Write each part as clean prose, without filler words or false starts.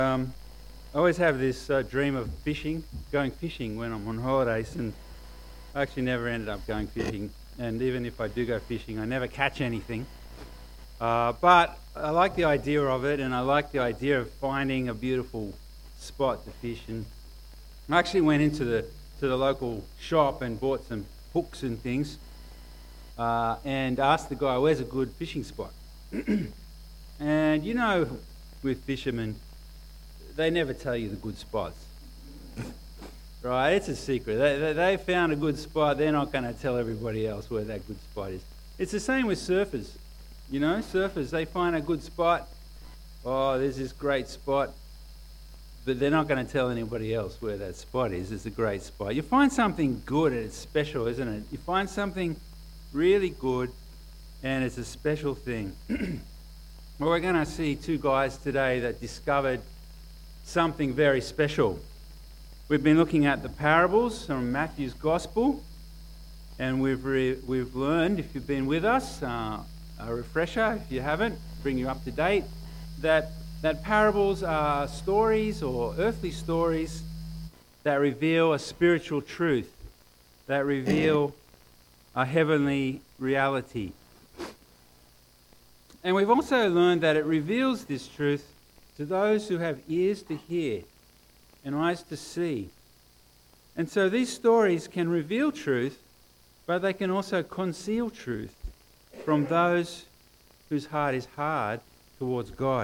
I always have this dream of going fishing when I'm on holidays, and I actually never ended up going fishing. And even if I do go fishing, I never catch anything. But I like the idea of it, and I like the idea of finding a beautiful spot to fish. And I actually went into the local shop and bought some hooks and things, and asked the guy, "Where's a good fishing spot?" And with fishermen, they never tell you the good spots. Right, it's a secret. They found a good spot. They're not going to tell everybody else where that good spot is. It's the same with surfers. Surfers, they find a good spot. Oh, there's this great spot. But they're not going to tell anybody else where that spot is. It's a great spot. You find something good and it's special, isn't it? You find something really good and it's a special thing. Well, we're going to see two guys today that discovered something very special. We've been looking at the parables from Matthew's Gospel, and we've learned, if you've been with us, a refresher, if you haven't, bring you up to date, that parables are stories or earthly stories that reveal a spiritual truth, that reveal a heavenly reality. And we've also learned that it reveals this truth to those who have ears to hear and eyes to see. And so these stories can reveal truth, but they can also conceal truth from those whose heart is hard towards God.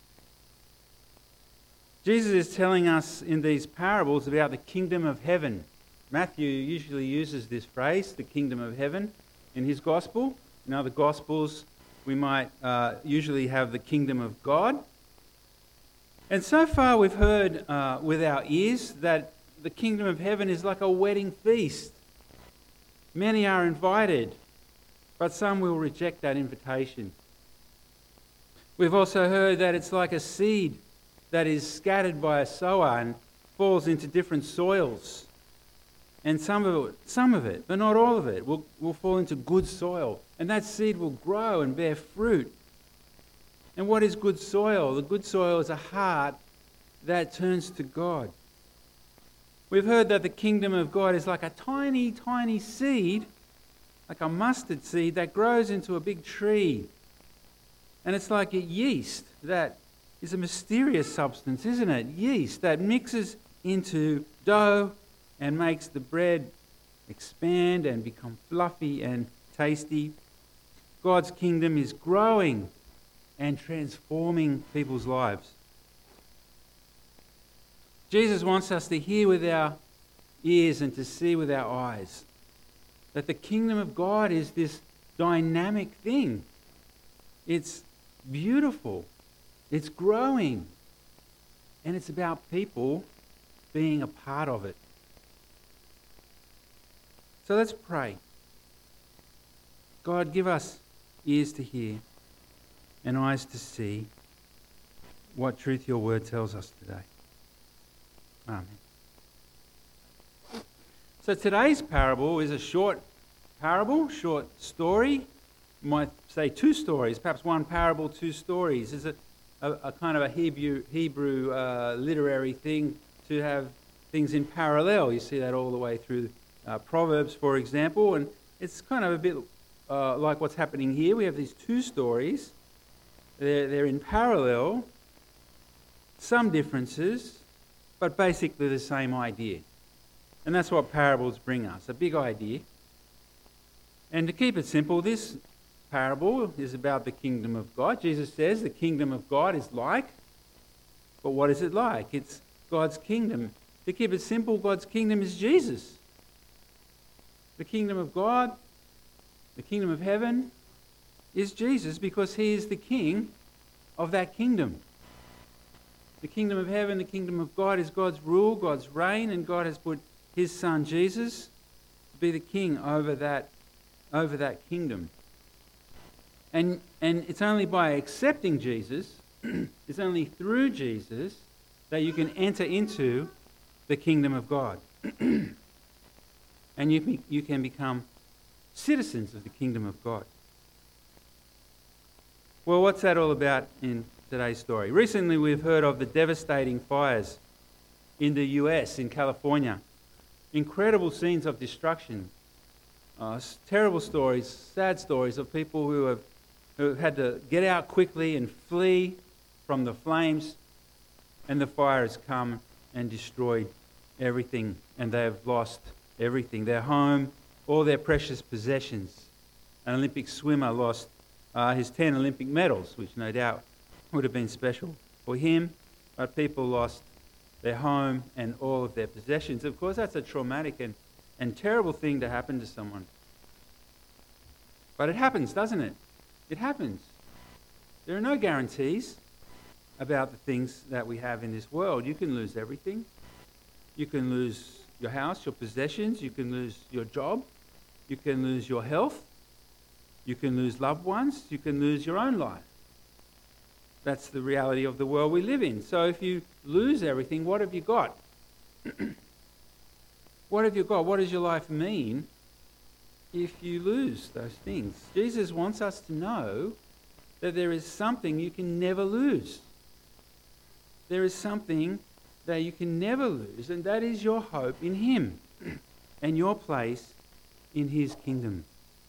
Jesus is telling us in these parables about the kingdom of heaven. Matthew usually uses this phrase, the kingdom of heaven, in his gospel. In other gospels, we might usually have the kingdom of God. And so far we've heard with our ears that the kingdom of heaven is like a wedding feast. Many are invited, but some will reject that invitation. We've also heard that it's like a seed that is scattered by a sower and falls into different soils. And some of it, but not all of it, will fall into good soil. And that seed will grow and bear fruit. And what is good soil? The good soil is a heart that turns to God. We've heard that the kingdom of God is like a tiny, tiny seed, like a mustard seed that grows into a big tree. And it's like a yeast that is a mysterious substance, isn't it? Yeast that mixes into dough and makes the bread expand and become fluffy and tasty. God's kingdom is growing and transforming people's lives. Jesus wants us to hear with our ears and to see with our eyes that the kingdom of God is this dynamic thing. It's beautiful. It's growing. And it's about people being a part of it. So let's pray. God, give us ears to hear and eyes to see what truth your word tells us today. Amen. So today's parable is a short parable, short story. You might say two stories, perhaps one parable, two stories. It's a kind of a Hebrew literary thing to have things in parallel. You see that all the way through Proverbs, for example, and it's kind of a bit like what's happening here. We have these two stories. They're in parallel, some differences, but basically the same idea. And that's what parables bring us, a big idea. And to keep it simple, this parable is about the kingdom of God. Jesus says the kingdom of God is like, but what is it like? It's God's kingdom. To keep it simple, God's kingdom is Jesus. The kingdom of God, the kingdom of heaven, is Jesus because he is the king of that kingdom. The kingdom of heaven, the kingdom of God is God's rule, God's reign, and God has put his son Jesus to be the king over that kingdom. And it's only by accepting Jesus, it's only through Jesus that you can enter into the kingdom of God. And you can become citizens of the kingdom of God. Well, what's that all about in today's story. Recently we've heard of the devastating fires in the US, in California. Incredible scenes of destruction. Terrible stories, sad stories of people who had to get out quickly and flee from the flames, and the fire has come and destroyed everything, and they have lost everything. Their home, all their precious possessions. An Olympic swimmer lost his 10 Olympic medals, which no doubt would have been special for him, but people lost their home and all of their possessions. Of course, that's a traumatic and terrible thing to happen to someone. But it happens, doesn't it? It happens. There are no guarantees about the things that we have in this world. You can lose everything. You can lose your house, your possessions. You can lose your job. You can lose your health. You can lose loved ones. You can lose your own life. That's the reality of the world we live in. So if you lose everything, what have you got? What have you got? What does your life mean if you lose those things? Jesus wants us to know that there is something you can never lose. There is something that you can never lose, and that is your hope in Him and your place in His kingdom.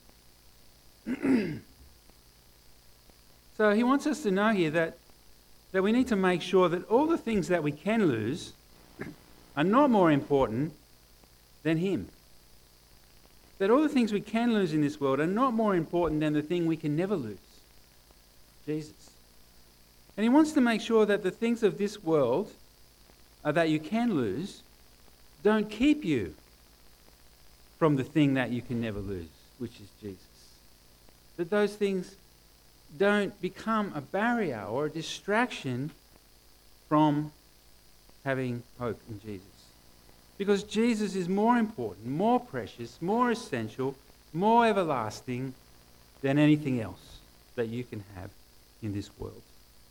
So He wants us to know here that we need to make sure that all the things that we can lose are not more important than Him. That all the things we can lose in this world are not more important than the thing we can never lose, Jesus. And He wants to make sure that the things of this world that you can lose don't keep you from the thing that you can never lose, which is Jesus. That those things don't become a barrier or a distraction from having hope in Jesus. Because Jesus is more important, more precious, more essential, more everlasting than anything else that you can have in this world.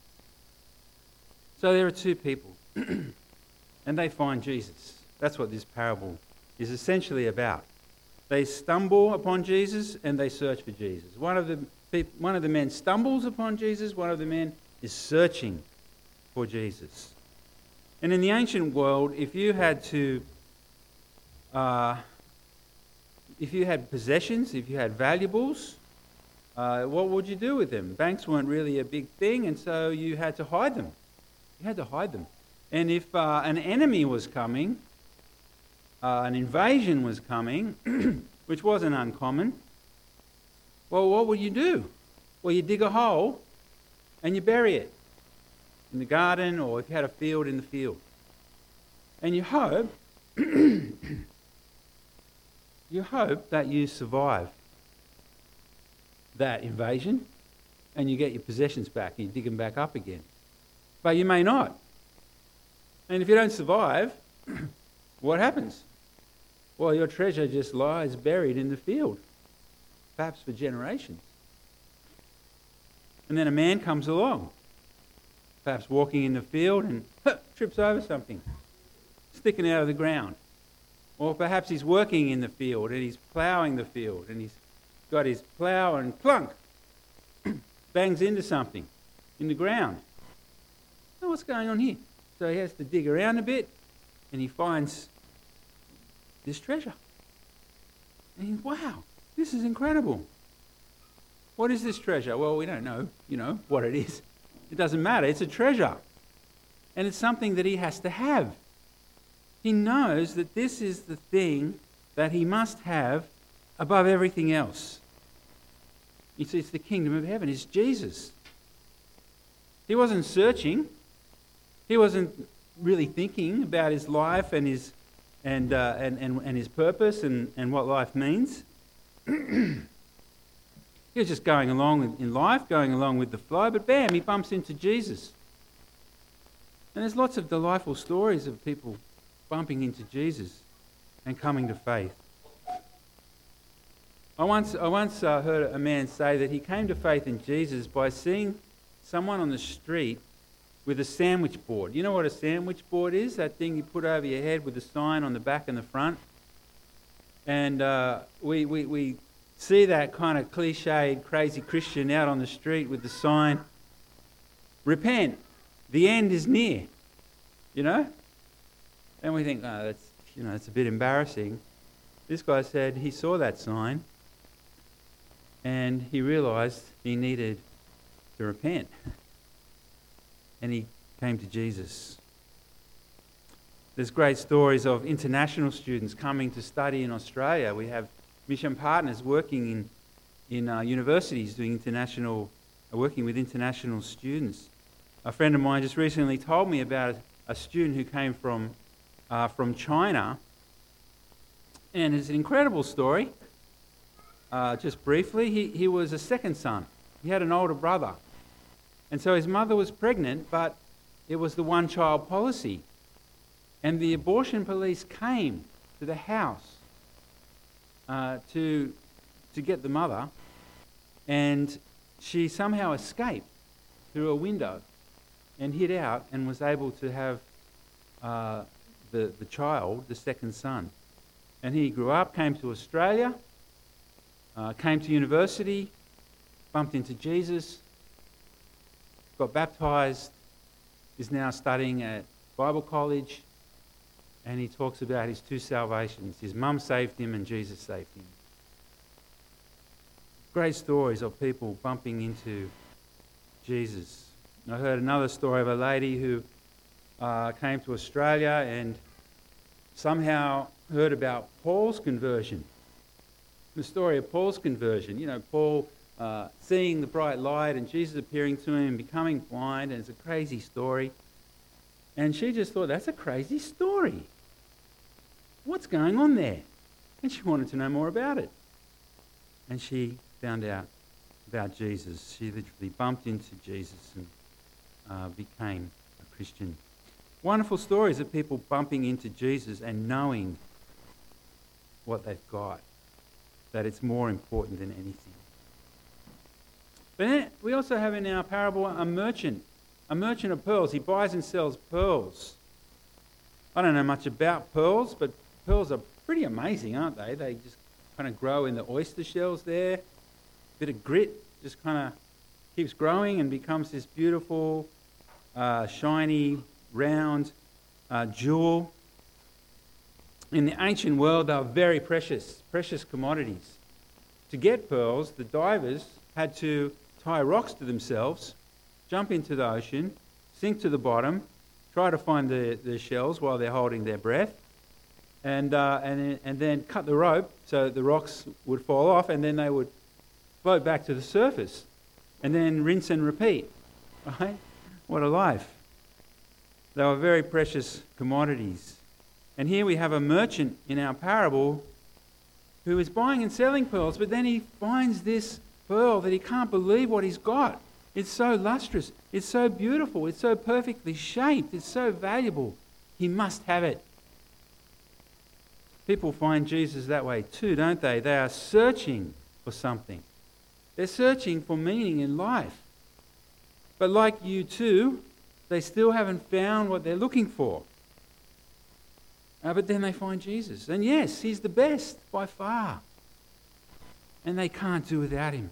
So there are two people, and they find Jesus. That's what this parable is essentially about. They stumble upon Jesus and they search for Jesus. One of the men stumbles upon Jesus, one of the men is searching for Jesus. And in the ancient world, if you had possessions, if you had valuables, what would you do with them? Banks weren't really a big thing, and so you had to hide them. You had to hide them. And if an enemy was coming, an invasion was coming, which wasn't uncommon, well, what would you do? Well, you dig a hole and you bury it in the garden, or if you had a field, in the field. And you hope that you survive that invasion and you get your possessions back and you dig them back up again. But you may not. And if you don't survive, what happens? Well, your treasure just lies buried in the field, perhaps for generations. And then a man comes along, perhaps walking in the field, and trips over something sticking out of the ground. Or perhaps he's working in the field and he's ploughing the field and he's got his plough and plunk, bangs into something in the ground. So what's going on here? So he has to dig around a bit and he finds this treasure. And he's, wow, this is incredible. What is this treasure? Well, we don't know, what it is. It doesn't matter. It's a treasure. And it's something that he has to have. He knows that this is the thing that he must have above everything else. It's the kingdom of heaven. It's Jesus. He wasn't searching. He wasn't really thinking about his life and his his purpose and what life means. He was just going along in life, going along with the flow, but bam, he bumps into Jesus. And there's lots of delightful stories of people bumping into Jesus and coming to faith. I once heard a man say that he came to faith in Jesus by seeing someone on the street with a sandwich board. You know what a sandwich board is? That thing you put over your head with a sign on the back and the front. And we see that kind of cliched, crazy Christian out on the street with the sign repent, the end is near, you know? And we think, oh, that's a bit embarrassing. This guy said he saw that sign and he realised he needed to repent. And he came to Jesus. There's great stories of international students coming to study in Australia. We have mission partners working in universities doing working with international students. A friend of mine just recently told me about a student who came from China, and it's an incredible story. Just briefly, he was a second son. He had an older brother, and so his mother was pregnant, but it was the one-child policy. And the abortion police came to the house to get the mother, and she somehow escaped through a window and hid out and was able to have the child, the second son. And he grew up, came to Australia, came to university, bumped into Jesus, got baptised, is now studying at Bible college, and he talks about his two salvations. His mum saved him and Jesus saved him. Great stories of people bumping into Jesus. I heard another story of a lady who came to Australia and somehow heard about Paul's conversion. The story of Paul's conversion. You know, Paul seeing the bright light and Jesus appearing to him, becoming blind, and it's a crazy story. And she just thought, that's a crazy story. What's going on there? And she wanted to know more about it. And she found out about Jesus. She literally bumped into Jesus and became a Christian. Wonderful stories of people bumping into Jesus and knowing what they've got, that it's more important than anything. But then we also have in our parable a merchant of pearls. He buys and sells pearls. I don't know much about pearls, but pearls are pretty amazing, aren't they? They just kind of grow in the oyster shells there. A bit of grit just kind of keeps growing and becomes this beautiful, shiny, round jewel. In the ancient world, they were very precious commodities. To get pearls, the divers had to tie rocks to themselves, jump into the ocean, sink to the bottom, try to find the shells while they're holding their breath, and then cut the rope so the rocks would fall off, and then they would float back to the surface, and then rinse and repeat. Right? What a life. They were very precious commodities. And here we have a merchant in our parable who is buying and selling pearls, but then he finds this pearl that he can't believe what he's got. It's so lustrous, it's so beautiful, it's so perfectly shaped, it's so valuable. He must have it. People find Jesus that way too, don't they? They are searching for something. They're searching for meaning in life. But like you too, they still haven't found what they're looking for. But then they find Jesus. And yes, he's the best by far. And they can't do without him.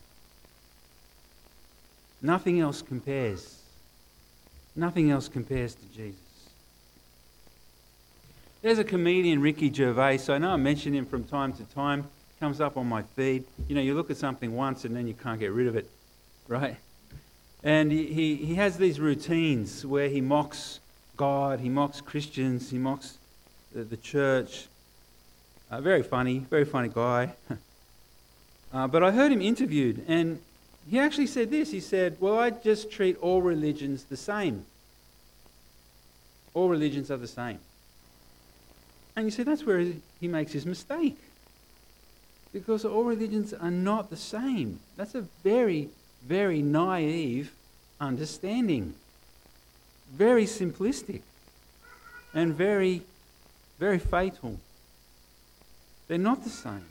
Nothing else compares. Nothing else compares to Jesus. There's a comedian, Ricky Gervais. I know I mention him from time to time. Comes up on my feed. You know, you look at something once and then you can't get rid of it, right? And he has these routines where he mocks God, he mocks Christians, he mocks the church. Very funny guy. But I heard him interviewed, and he actually said this. He said, well, I just treat all religions the same. All religions are the same. And you see, that's where he makes his mistake. Because all religions are not the same. That's a very, very naive understanding. Very simplistic. And very, very fatal. They're not the same.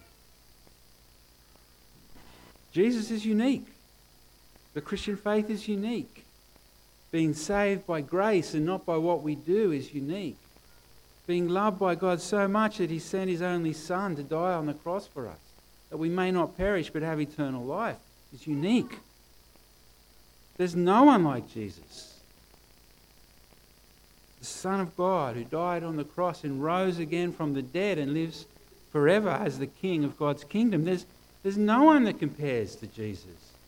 Jesus is unique. The Christian faith is unique. Being saved by grace and not by what we do is unique. Being loved by God so much that he sent his only Son to die on the cross for us, that we may not perish but have eternal life, is unique. There's no one like Jesus. the Son of God who died on the cross and rose again from the dead and lives forever as the King of God's kingdom. There's no one that compares to Jesus.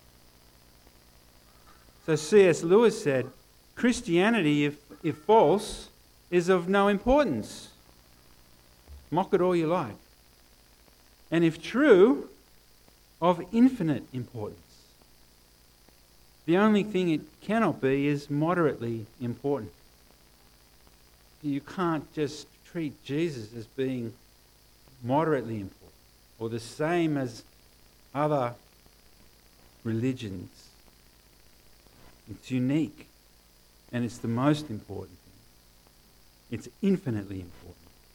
So C.S. Lewis said, Christianity, if false, is of no importance. Mock it all you like. And if true, of infinite importance. The only thing it cannot be is moderately important. You can't just treat Jesus as being moderately important or the same as other religions. It's unique and it's the most important thing. It's infinitely important.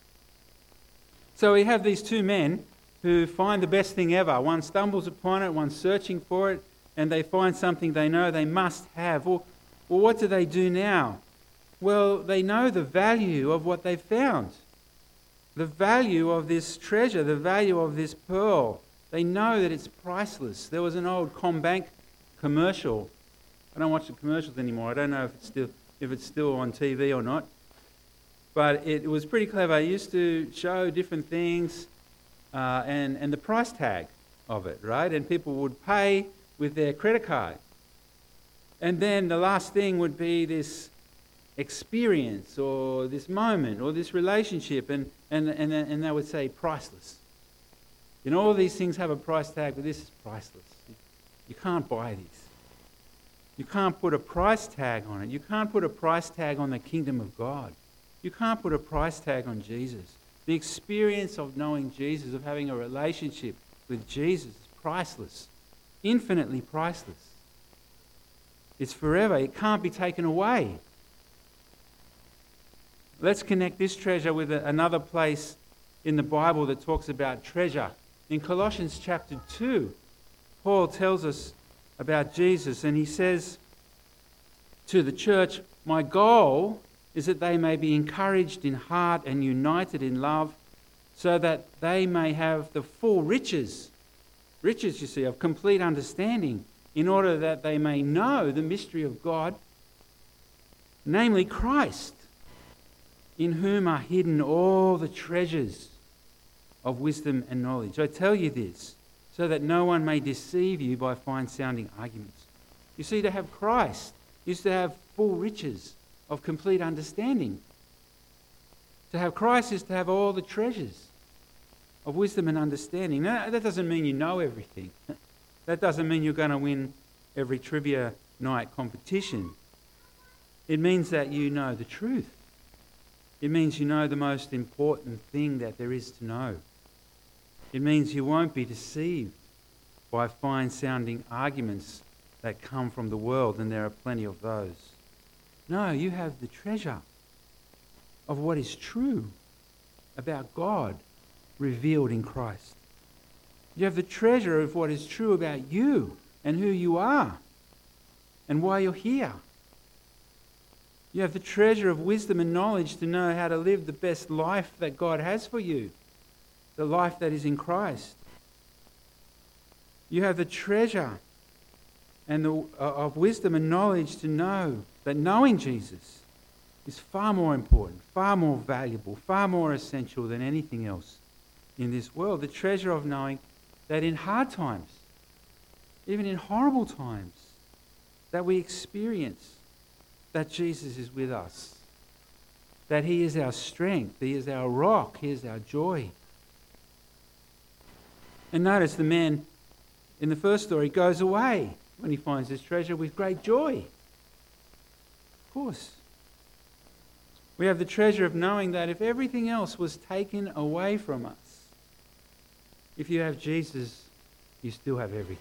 So we have these two men who find the best thing ever. One stumbles upon it, one's searching for it, and they find something they know they must have. Well, what do they do now? Well, they know the value of what they've found. The value of this treasure, the value of this pearl. They know that it's priceless. There was an old CommBank commercial. I don't watch the commercials anymore. I don't know if it's still on TV or not. But it was pretty clever. It used to show different things and the price tag of it, right? And people would pay with their credit card. And then the last thing would be this experience or this moment or this relationship, and they would say priceless. You know, all these things have a price tag, but this is priceless. You can't buy these. You can't put a price tag on it. You can't put a price tag on the kingdom of God. You can't put a price tag on Jesus. The experience of knowing Jesus, of having a relationship with Jesus, is priceless, infinitely priceless. It's forever. It can't be taken away. Let's connect this treasure with another place in the Bible that talks about treasure. In Colossians chapter 2, Paul tells us about Jesus, and he says to the church, "My goal is that they may be encouraged in heart and united in love, so that they may have the full riches, you see, of complete understanding, in order that they may know the mystery of God, namely Christ, in whom are hidden all the treasures of wisdom and knowledge. I tell you this, so that no one may deceive you by fine-sounding arguments." You see, to have Christ is to have full riches of complete understanding. To have Christ is to have all the treasures of wisdom and understanding. Now, that doesn't mean you know everything. That doesn't mean you're going to win every trivia night competition. It means that you know the truth. It means you know the most important thing that there is to know. It means you won't be deceived by fine-sounding arguments that come from the world, and there are plenty of those. No, you have the treasure of what is true about God revealed in Christ. You have the treasure of what is true about you and who you are and why you're here. You have the treasure of wisdom and knowledge to know how to live the best life that God has for you, the life that is in Christ. You have the treasure of wisdom and knowledge to know that knowing Jesus is far more important, far more valuable, far more essential than anything else in this world. The treasure of knowing that in hard times, even in horrible times, that we experience that Jesus is with us, that he is our strength, he is our rock, he is our joy. And notice the man in the first story goes away when he finds this treasure with great joy. Of course. We have the treasure of knowing that if everything else was taken away from us, if you have Jesus, you still have everything.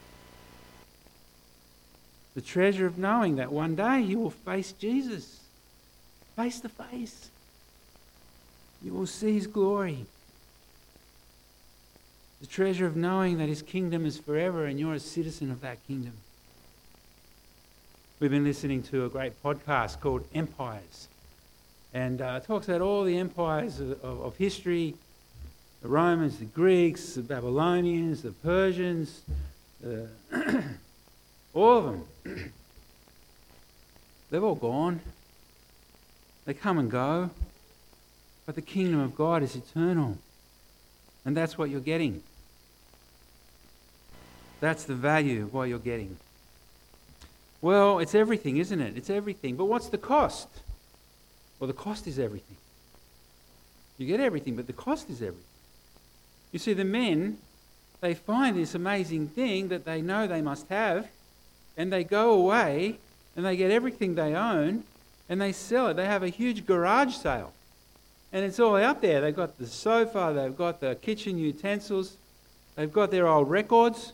The treasure of knowing that one day you will face Jesus, face to face. You will see his glory. The treasure of knowing that his kingdom is forever and you're a citizen of that kingdom. We've been listening to a great podcast called Empires. And it talks about all the empires of history, the Romans, the Greeks, the Babylonians, the Persians, all of them. They've all gone. They come and go. But the kingdom of God is eternal. And that's what you're getting. That's the value of what you're getting. Well, it's everything, isn't it? It's everything. But what's the cost? Well, the cost is everything. You get everything, but the cost is everything. You see, the men, they find this amazing thing that they know they must have, and they go away, and they get everything they own, and they sell it. They have a huge garage sale. And it's all out there. They've got the sofa, they've got the kitchen utensils, they've got their old records.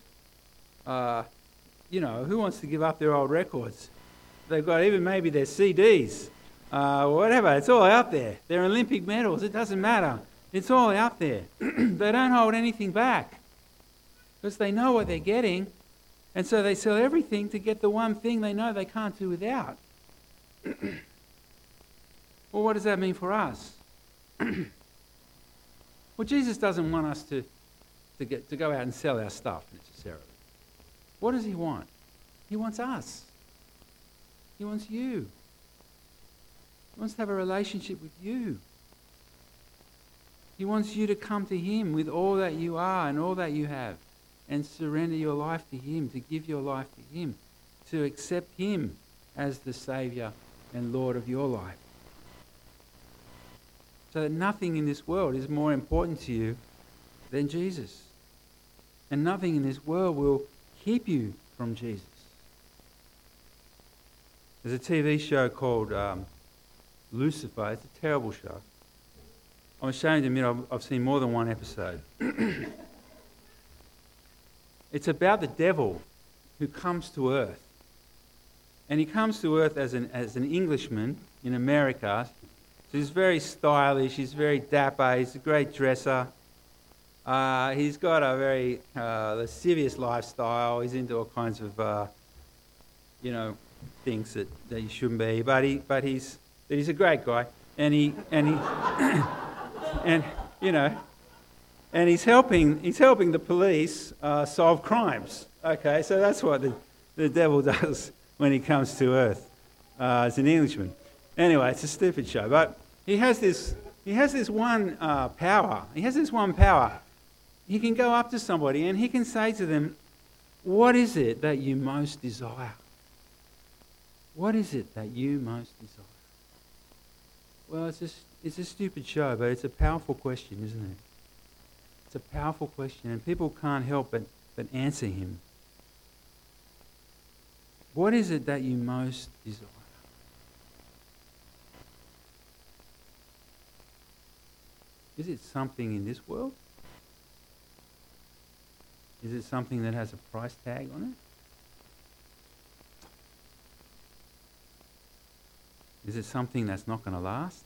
Who wants to give up their old records? They've got even maybe their CDs, whatever. It's all out there. Their Olympic medals, it doesn't matter. It's all out there. They don't hold anything back because they know what they're getting, and so they sell everything to get the one thing they know they can't do without. Well, what does that mean for us? Well, Jesus doesn't want us to go out and sell our stuff necessarily. What does he want? He wants us. He wants you. He wants to have a relationship with you. He wants you to come to him with all that you are and all that you have and surrender your life to him, to give your life to him, to accept him as the Saviour and Lord of your life. So that nothing in this world is more important to you than Jesus. And nothing in this world will keep you from Jesus. There's a TV show called Lucifer. It's a terrible show. I'm ashamed to admit I've seen more than one episode. It's about the devil who comes to earth. And he comes to earth as an Englishman in America. So he's very stylish, he's very dapper, he's a great dresser. He's got a very lascivious lifestyle. He's into all kinds of, things that you shouldn't be. But he's a great guy, and he's helping the police solve crimes. Okay, so that's what the devil does when he comes to earth as an Englishman. Anyway, it's a stupid show, but he has this one power. He has this one power. He can go up to somebody and he can say to them, "What is it that you most desire? What is it that you most desire?" Well, it's a stupid show, but it's a powerful question, isn't it? It's a powerful question, and people can't help but answer him. What is it that you most desire? Is it something in this world? Is it something that has a price tag on it? Is it something that's not going to last?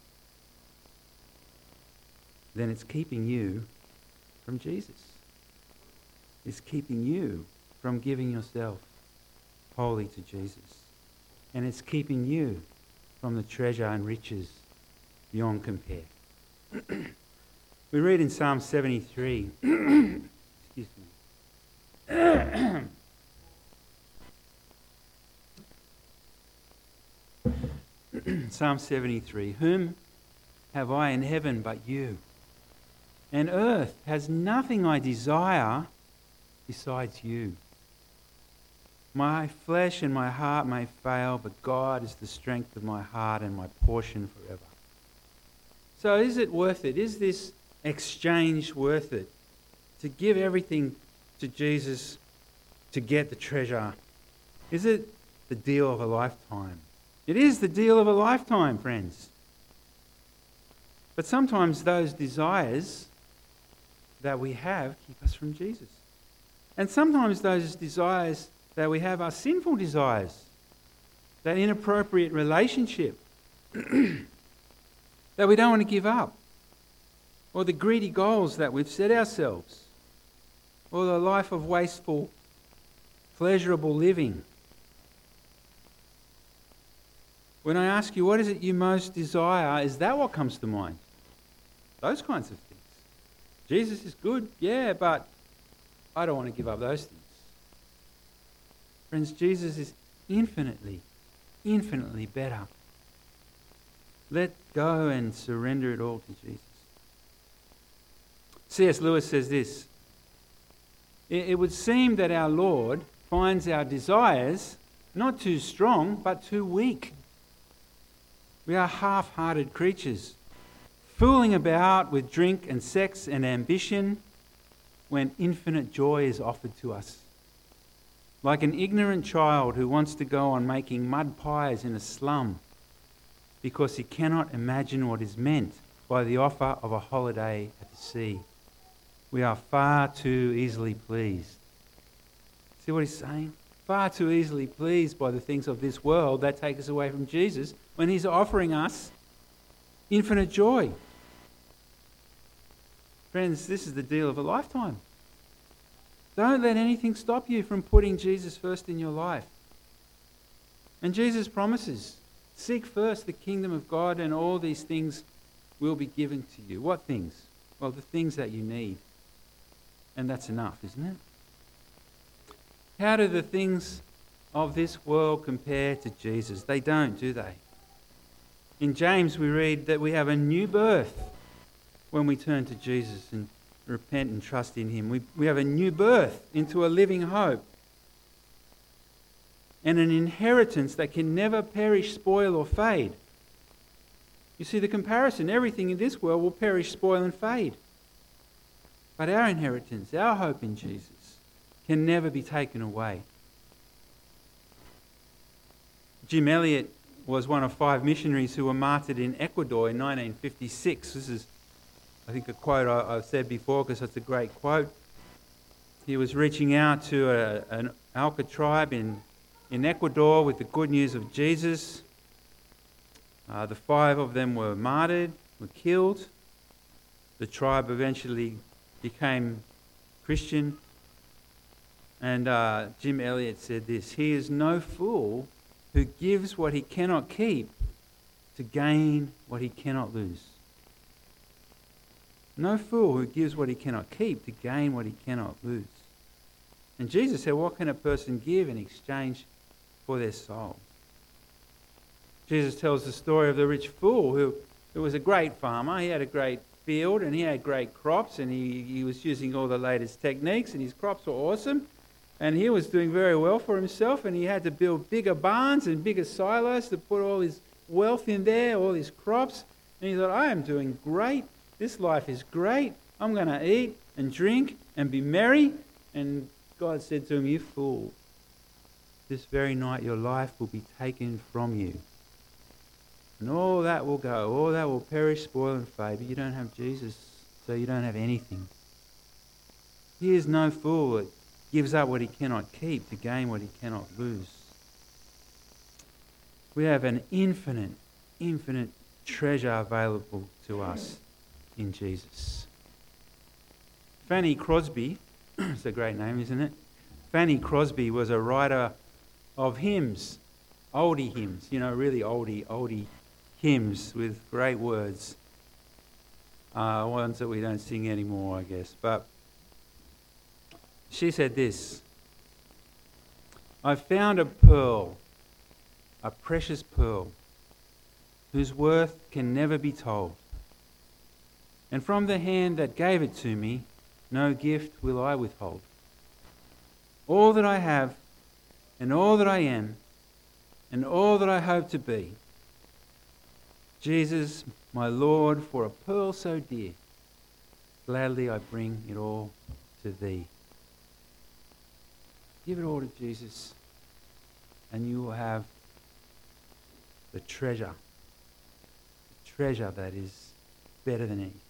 Then it's keeping you from Jesus. It's keeping you from giving yourself wholly to Jesus. And it's keeping you from the treasure and riches beyond compare. We read in Psalm 73, excuse me. Psalm 73, "Whom have I in heaven but you? And earth has nothing I desire besides you. My flesh and my heart may fail, but God is the strength of my heart and my portion forever." So is it worth it? Is this exchange worth it? To give everything to Jesus to get the treasure? Is it the deal of a lifetime? It is the deal of a lifetime, friends. But sometimes those desires that we have keep us from Jesus. And sometimes those desires that we have are sinful desires. That inappropriate relationship that we don't want to give up. Or the greedy goals that we've set ourselves. Or the life of wasteful, pleasurable living. When I ask you, what is it you most desire, is that what comes to mind? Those kinds of things. Jesus is good, yeah, but I don't want to give up those things. Friends, Jesus is infinitely, infinitely better. Let go and surrender it all to Jesus. C.S. Lewis says this: it would seem that our Lord finds our desires not too strong, but too weak. We are half-hearted creatures, fooling about with drink and sex and ambition when infinite joy is offered to us. Like an ignorant child who wants to go on making mud pies in a slum because he cannot imagine what is meant by the offer of a holiday at the sea. We are far too easily pleased. See what he's saying? Far too easily pleased by the things of this world that take us away from Jesus when he's offering us infinite joy. Friends, this is the deal of a lifetime. Don't let anything stop you from putting Jesus first in your life. And Jesus promises, seek first the kingdom of God and all these things will be given to you. What things? Well, the things that you need. And that's enough, isn't it? How do the things of this world compare to Jesus? They don't, do they? In James we read that we have a new birth when we turn to Jesus and repent and trust in him. We have a new birth into a living hope and an inheritance that can never perish, spoil or fade. You see the comparison. Everything in this world will perish, spoil and fade. But our inheritance, our hope in Jesus, can never be taken away. Jim Elliot was one of 5 missionaries who were martyred in Ecuador in 1956. This is, I think, a quote I've said before because it's a great quote. He was reaching out to an Auca tribe in Ecuador with the good news of Jesus. The 5 of them were martyred, were killed. The tribe eventually became Christian. And Jim Elliot said this: he is no fool who gives what he cannot keep to gain what he cannot lose. No fool who gives what he cannot keep to gain what he cannot lose. And Jesus said, what can a person give in exchange for their soul? Jesus tells the story of the rich fool who was a great farmer. He had a great field and he had great crops and he was using all the latest techniques and his crops were awesome. And he was doing very well for himself, and he had to build bigger barns and bigger silos to put all his wealth in there, all his crops. And he thought, I am doing great. This life is great. I'm going to eat and drink and be merry. And God said to him, you fool, this very night your life will be taken from you. And all that will go, all that will perish, spoil and fade. But you don't have Jesus, so you don't have anything. He is no fool that gives up what he cannot keep to gain what he cannot lose. We have an infinite treasure available to us in Jesus. Fanny Crosby, it's a great name, isn't it? Fanny Crosby was a writer of hymns, oldie hymns, really oldie hymns with great words. Ones that we don't sing anymore, I guess. But she said this: I found a pearl, a precious pearl, whose worth can never be told. And from the hand that gave it to me, no gift will I withhold. All that I have, and all that I am, and all that I hope to be, Jesus, my Lord, for a pearl so dear, gladly I bring it all to thee. Give it all to Jesus, and you will have the treasure that is better than anything.